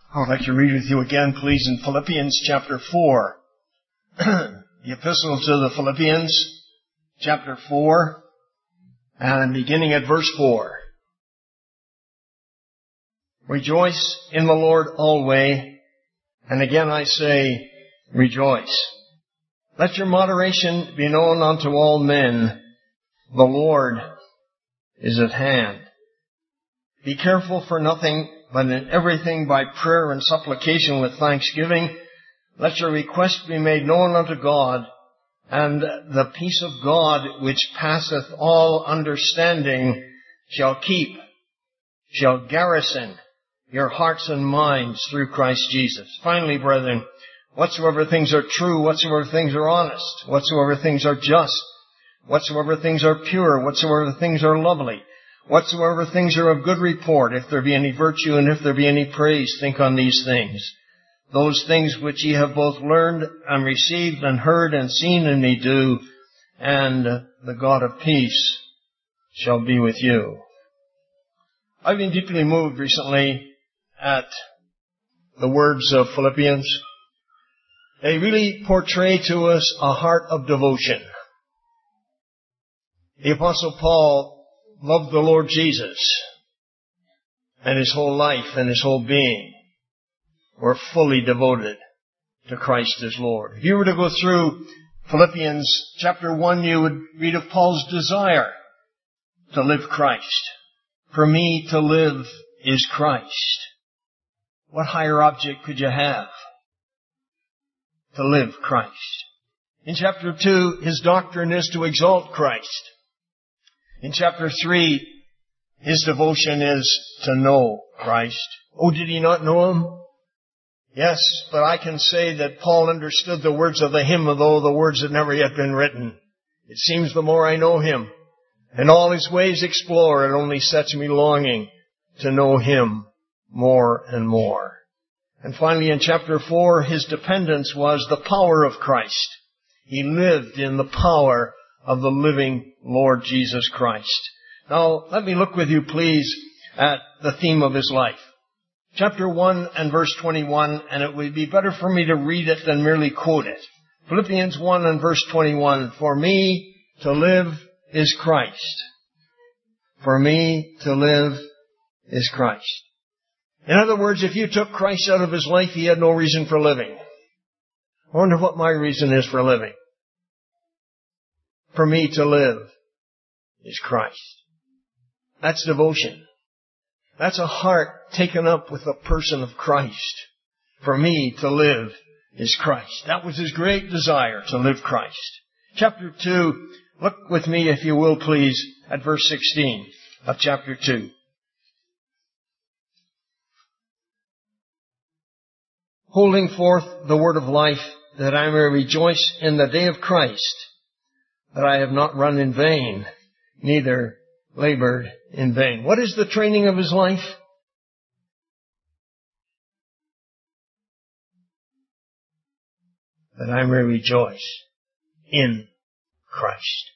I would like to read with you again, please, in Philippians chapter 4. The epistle to the Philippians, chapter 4, and beginning at verse 4. Rejoice in the Lord always, and again I say, rejoice. Let your moderation be known unto all men. The Lord is at hand. Be careful for nothing, but in everything by prayer and supplication with thanksgiving, let your request be made known unto God, and the peace of God, which passeth all understanding, shall garrison your hearts and minds through Christ Jesus. Finally, brethren, whatsoever things are true, whatsoever things are honest, whatsoever things are just, whatsoever things are pure, whatsoever things are lovely, whatsoever things are of good report, if there be any virtue and if there be any praise, think on these things. Those things which ye have both learned and received and heard and seen in me do, and the God of peace shall be with you. I've been deeply moved recently at the words of Philippians. They really portray to us a heart of devotion. The Apostle Paul loved the Lord Jesus, and his whole life and his whole being were fully devoted to Christ as Lord. If you were to go through Philippians chapter 1, you would read of Paul's desire to live Christ. For me to live is Christ. What higher object could you have? To live Christ. In chapter 2, his doctrine is to exalt Christ. In chapter 3, his devotion is to know Christ. Oh, did he not know him? Yes, but I can say that Paul understood the words of the hymn, although the words had never yet been written. It seems the more I know him and all his ways explore, it only sets me longing to know him more and more. And finally, in chapter 4, his dependence was the power of Christ. He lived in the power of the living Lord Jesus Christ. Now, let me look with you, please, at the theme of his life. Chapter 1 and verse 21, and it would be better for me to read it than merely quote it. Philippians 1 and verse 21, for me to live is Christ. For me to live is Christ. In other words, if you took Christ out of his life, he had no reason for living. I wonder what my reason is for living. For me to live is Christ. That's devotion. That's a heart taken up with the person of Christ. For me to live is Christ. That was his great desire, to live Christ. Chapter 2, look with me, if you will, please, at verse 16 of chapter 2. Holding forth the word of life, that I may rejoice in the day of Christ, that I have not run in vain, neither labored in vain. What is the training of his life? That I may rejoice in Christ.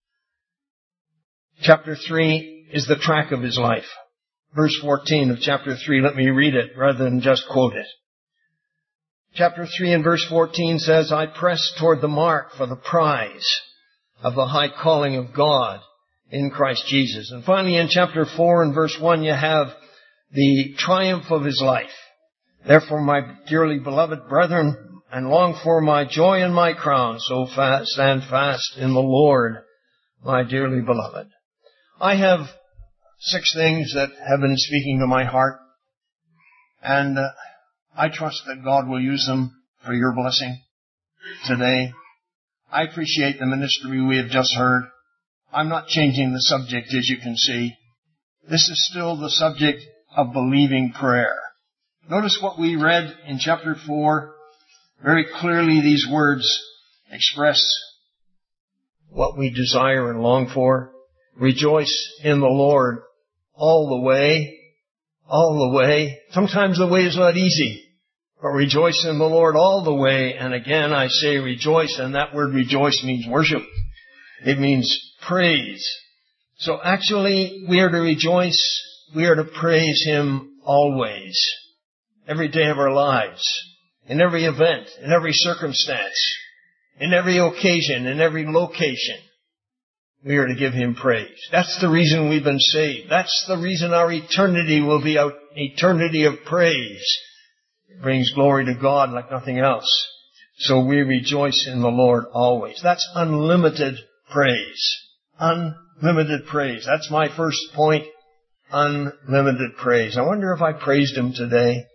Chapter 3 is the track of his life. Verse 14 of chapter 3, let me read it rather than just quote it. Chapter 3 and verse 14 says, I press toward the mark for the prize of the high calling of God in Christ Jesus. And finally, in chapter 4 and verse 1, you have the triumph of his life. Therefore, my dearly beloved brethren, and long for my joy and my crown, so stand fast in the Lord, my dearly beloved. I have 6 things that have been speaking to my heart, and I trust that God will use them for your blessing today. I appreciate the ministry we have just heard. I'm not changing the subject, as you can see. This is still the subject of believing prayer. Notice what we read in chapter 4. Very clearly these words express what we desire and long for. Rejoice in the Lord all the way. All the way. Sometimes the way is not easy. But rejoice in the Lord all the way. And again, I say rejoice, and that word rejoice means worship. It means praise. So actually, we are to rejoice, we are to praise him always. every day of our lives, in every event, in every circumstance, in every occasion, in every location. We are to give Him praise. That's the reason we've been saved. That's the reason our eternity will be an eternity of praise. It brings glory to God like nothing else. So we rejoice in the Lord always. That's unlimited praise. Unlimited praise. That's my first point. Unlimited praise. I wonder if I praised Him today.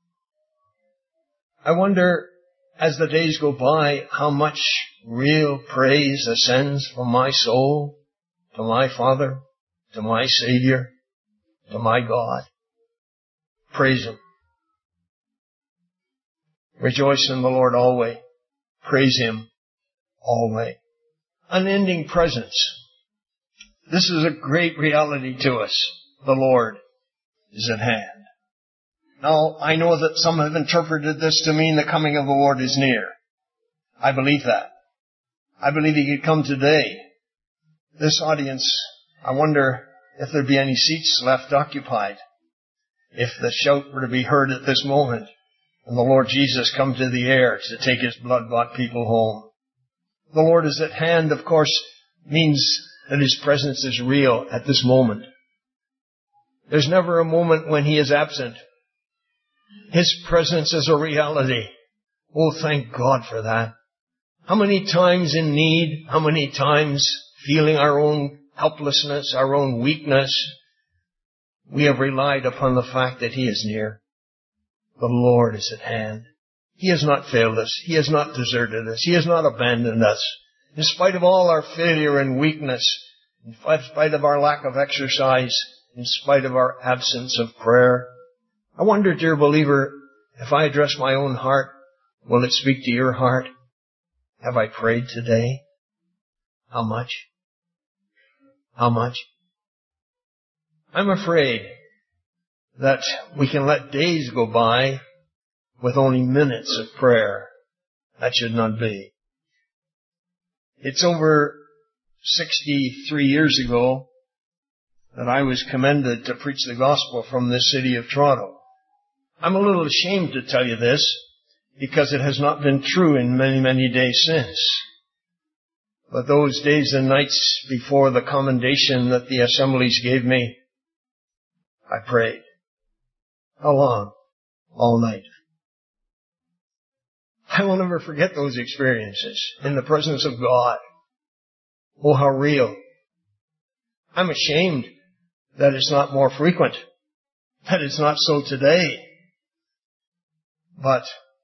I wonder, as the days go by, how much real praise ascends from my soul to my Father, to my Savior, to my God. Praise Him. Rejoice in the Lord always. Praise Him always. Unending presence. This is a great reality to us. The Lord is at hand. Now, I know that some have interpreted this to mean the coming of the Lord is near. I believe that. I believe He could come today. This audience, I wonder if there'd be any seats left occupied. If the shout were to be heard at this moment, and the Lord Jesus come to the air to take His blood-bought people home. The Lord is at hand, of course, means that His presence is real at this moment. There's never a moment when He is absent. His presence is a reality. Oh, thank God for that. How many times in need, how many times feeling our own helplessness, our own weakness, we have relied upon the fact that He is near. The Lord is at hand. He has not failed us. He has not deserted us. He has not abandoned us. In spite of all our failure and weakness, in spite of our lack of exercise, in spite of our absence of prayer, I wonder, dear believer, if I address my own heart, will it speak to your heart? Have I prayed today? How much? How much? I'm afraid that we can let days go by with only minutes of prayer. That should not be. It's over 63 years ago that I was commended to preach the gospel from this city of Toronto. I'm a little ashamed to tell you this because it has not been true in many, many days since. But those days and nights before the commendation that the assemblies gave me, I prayed. How long? All night. I will never forget those experiences in the presence of God. Oh, how real. I'm ashamed that it's not more frequent, that it's not so today. But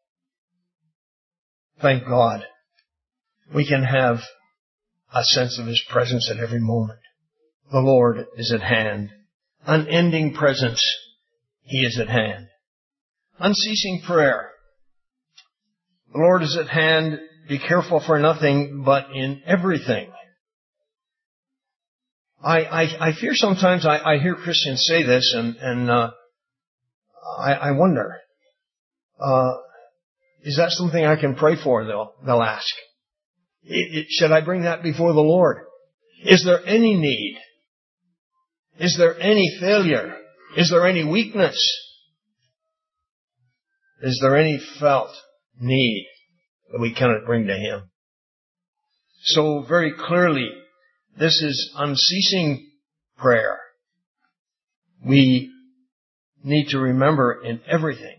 thank God, we can have a sense of His presence at every moment. The Lord is at hand. Unending presence. He is at hand. Unceasing prayer. The Lord is at hand. Be careful for nothing, but in everything. I fear sometimes I hear Christians say this, and I wonder, is that something I can pray for? They'll ask. Should I bring that before the Lord? Is there any need? Is there any failure? Is there any weakness? Is there any felt need that we cannot bring to Him? So very clearly, this is unceasing prayer. We need to remember in everything,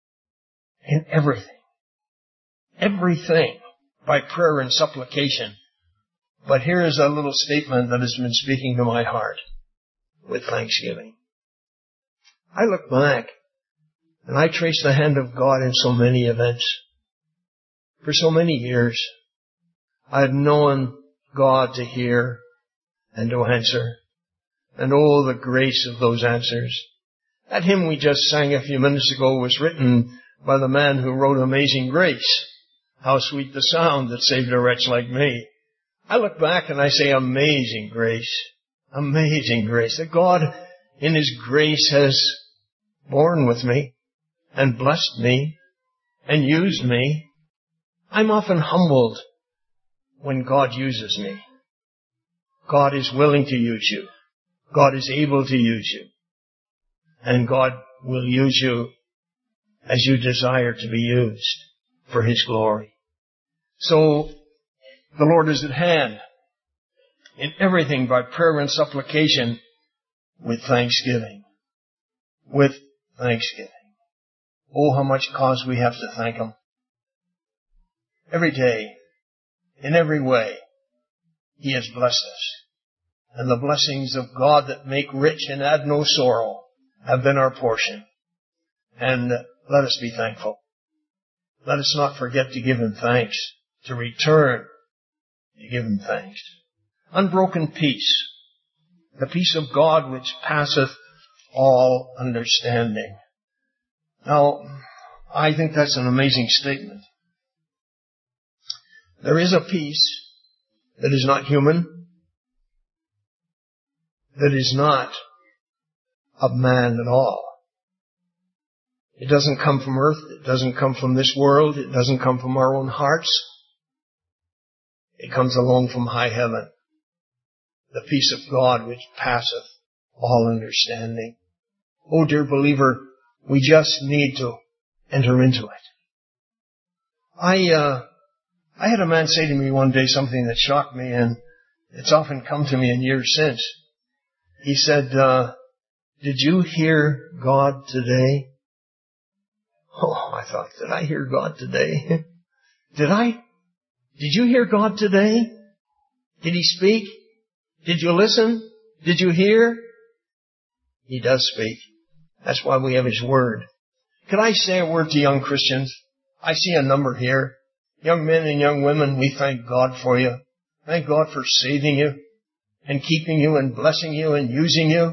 by prayer and supplication. But here is a little statement that has been speaking to my heart with thanksgiving. I look back and I trace the hand of God in so many events. For so many years, I have known God to hear and to answer. And oh, the grace of those answers. That hymn we just sang a few minutes ago was written by the man who wrote Amazing Grace. How sweet the sound that saved a wretch like me. I look back and I say, amazing grace. Amazing grace. That God, in His grace, has borne with me and blessed me and used me. I'm often humbled when God uses me. God is willing to use you. God is able to use you. And God will use you as you desire to be used for His glory. So, the Lord is at hand in everything by prayer and supplication with thanksgiving. With thanksgiving. Oh, how much cause we have to thank Him. Every day, in every way, He has blessed us. And the blessings of God that make rich and add no sorrow have been our portion. And let us be thankful. Let us not forget to give Him thanks, to return to give Him thanks. Unbroken peace, the peace of God which passeth all understanding. Now, I think that's an amazing statement. There is a peace that is not human, that is not of man at all. It doesn't come from earth. It doesn't come from this world. It doesn't come from our own hearts. It comes alone from high heaven. The peace of God which passeth all understanding. Oh, dear believer, we just need to enter into it. I had a man say to me one day something that shocked me, and it's often come to me in years since. He said, did you hear God today? Oh, I thought, did I hear God today? Did you hear God today? Did He speak? Did you listen? Did you hear? He does speak. That's why we have His Word. Could I say a word to young Christians? I see a number here. Young men and young women, we thank God for you. Thank God for saving you and keeping you and blessing you and using you.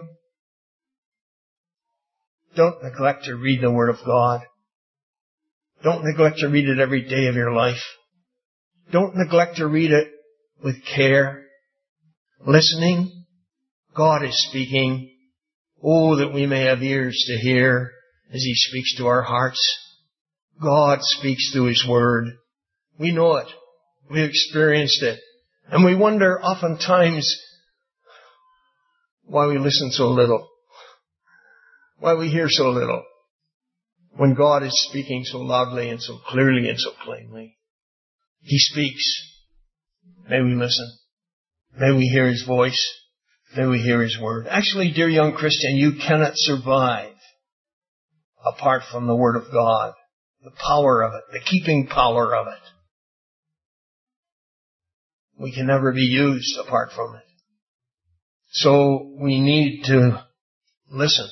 Don't neglect to read the Word of God. Don't neglect to read it every day of your life. Don't neglect to read it with care. Listening. God is speaking. Oh, that we may have ears to hear as He speaks to our hearts. God speaks through His Word. We know it. We've experienced it. And we wonder oftentimes why we listen so little. Why we hear so little. When God is speaking so loudly and so clearly and so plainly. He speaks. May we listen. May we hear His voice. May we hear His Word. Actually, dear young Christian, you cannot survive apart from the Word of God. The power of it. The keeping power of it. We can never be used apart from it. So we need to listen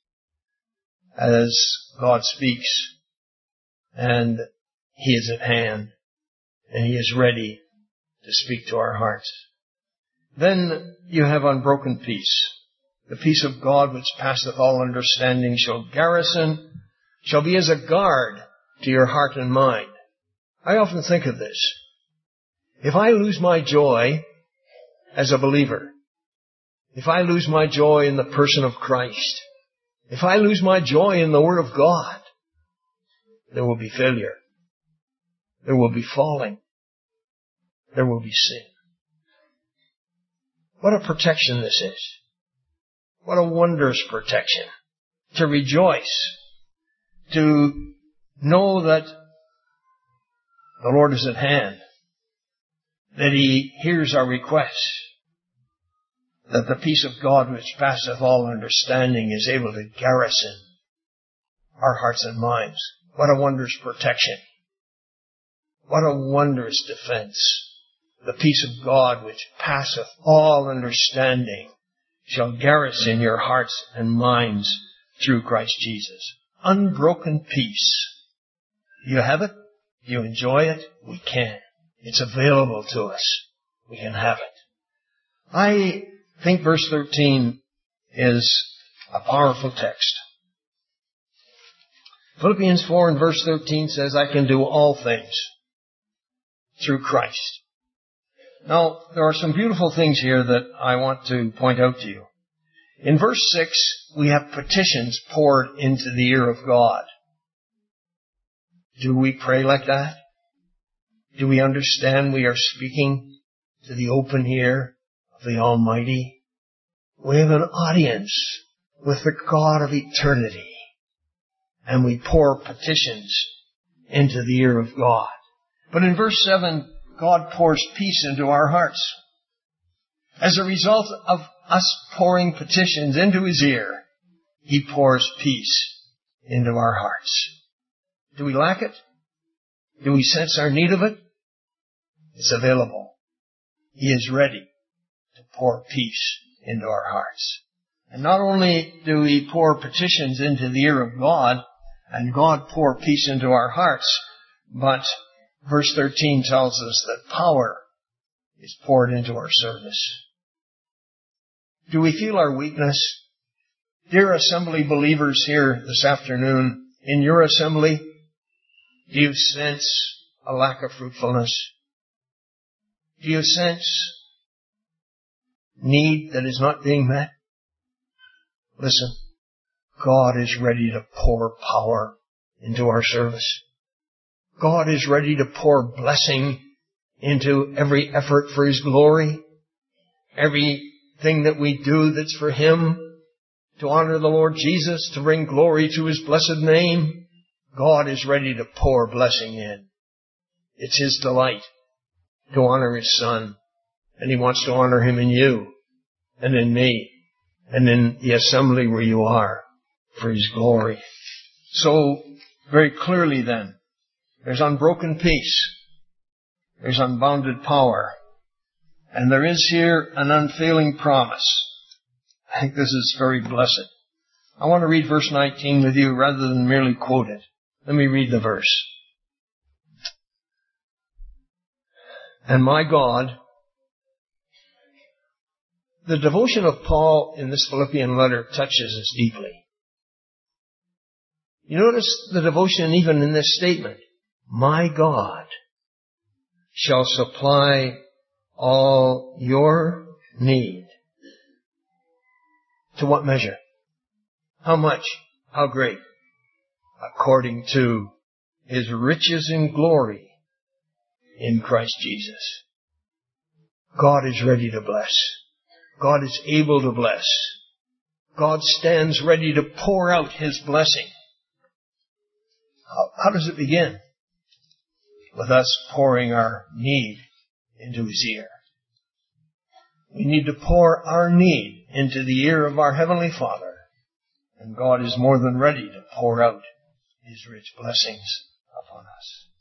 as God speaks, and He is at hand, and He is ready to speak to our hearts. Then you have unbroken peace. The peace of God which passeth all understanding shall be as a guard to your heart and mind. I often think of this. If I lose my joy as a believer, if I lose my joy in the person of Christ, if I lose my joy in the Word of God, there will be failure. There will be falling. There will be sin. What a protection this is. What a wondrous protection. To rejoice. To know that the Lord is at hand. That He hears our requests. That the peace of God which passeth all understanding is able to garrison our hearts and minds. What a wondrous protection. What a wondrous defense. The peace of God which passeth all understanding shall garrison your hearts and minds through Christ Jesus. Unbroken peace. You have it? You enjoy it? We can. It's available to us. We can have it. I think verse 13 is a powerful text. Philippians 4 and verse 13 says, I can do all things through Christ. Now, there are some beautiful things here that I want to point out to you. In verse 6, we have petitions poured into the ear of God. Do we pray like that? Do we understand we are speaking to the open ear of the Almighty? We have an audience with the God of eternity. and we pour petitions into the ear of God. But in verse 7, God pours peace into our hearts. As a result of us pouring petitions into His ear, He pours peace into our hearts. Do we lack it? Do we sense our need of it? It's available. He is ready to pour peace into our hearts. And not only do we pour petitions into the ear of God, and God pour peace into our hearts, but verse 13 tells us that power is poured into our service. Do we feel our weakness? Dear assembly believers here this afternoon, in your assembly, do you sense a lack of fruitfulness? Do you sense need that is not being met? Listen, God is ready to pour power into our service. God is ready to pour blessing into every effort for His glory. Everything that we do that's for Him, to honor the Lord Jesus, to bring glory to His blessed name. God is ready to pour blessing in. It's His delight to honor His Son. And He wants to honor Him in you and in me and in the assembly where you are for His glory. So, very clearly then, there's unbroken peace. There's unbounded power. And there is here an unfailing promise. I think this is very blessed. I want to read verse 19 with you rather than merely quote it. Let me read the verse. And my God, the devotion of Paul in this Philippian letter touches us deeply. You notice the devotion even in this statement. My God shall supply all your need. To what measure? How much? How great? According to His riches in glory in Christ Jesus. God is ready to bless. God is able to bless. God stands ready to pour out His blessing. How does it begin? With us pouring our need into His ear. We need to pour our need into the ear of our Heavenly Father. And God is more than ready to pour out His rich blessings upon us.